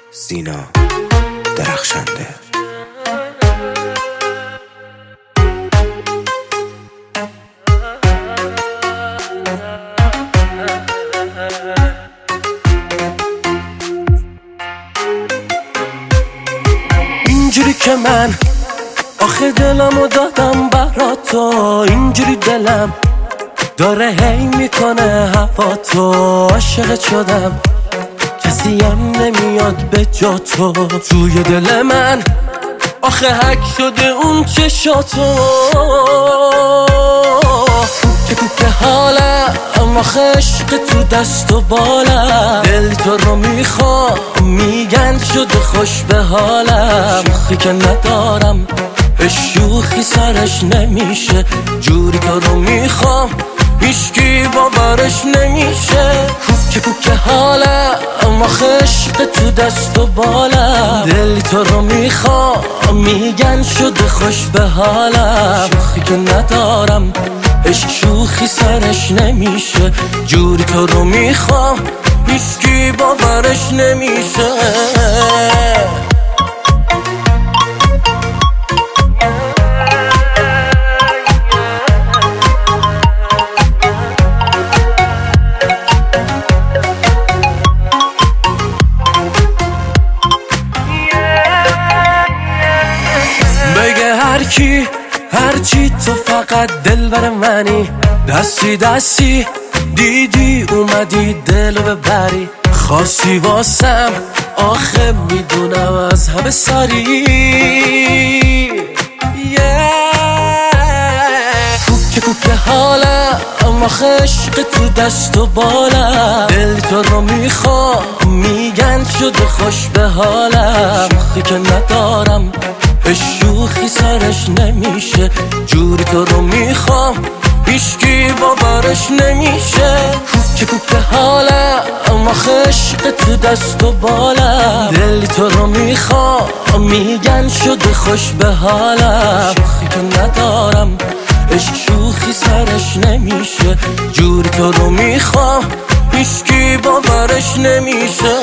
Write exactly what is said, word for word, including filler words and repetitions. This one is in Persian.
سینا درخشنده. اینجوری که من آخه دلمو دادم برات تو، اینجوری دلم داره هی میکنه هوا تو. عاشقت شدم کسی هم نمیاد به جا تو، توی دل من آخه حک شده اون چشاتو. که کوک حالم آخه عشق تو دست و بالم، دل تو رو میخوام میگن شده خوش به حالم. شوخی که ندارم شوخی سرش نمیشه، جوری تو رو میخوام هیچکی باورش نمیشه. کوک کوک حالم آخه عشق تو دست و بالم، دل تو رو میخوام میگن شده خوش به حالم. شوخی که ندارم عشق شوخی سرش نمیشه، جوری تو رو میخوام هیچکی باورش نمیشه. بگه هر کی هر چی تو فقط دلبر منی، دستی دستی دیدی اومدی دلو ببری. خاصی واسم آخه میدونم از همه ساری. کوک کوک حالم آخه عشق تو دست و بالم، دل تو رو میخوام میگن شده خوش به حالم. شوخی که ندارم شوخی سرش نمیشه، جوری تو رو میخوام هیچکی باورش نمیشه. کوک کوک حالم آخه عشق تو دست و بالم، دل تو رو میخوام میگن شده خوش به حالم. شوخی که ندارم عشق شوخی سرش نمیشه، جوری تو رو میخوام هیچکی باورش نمیشه.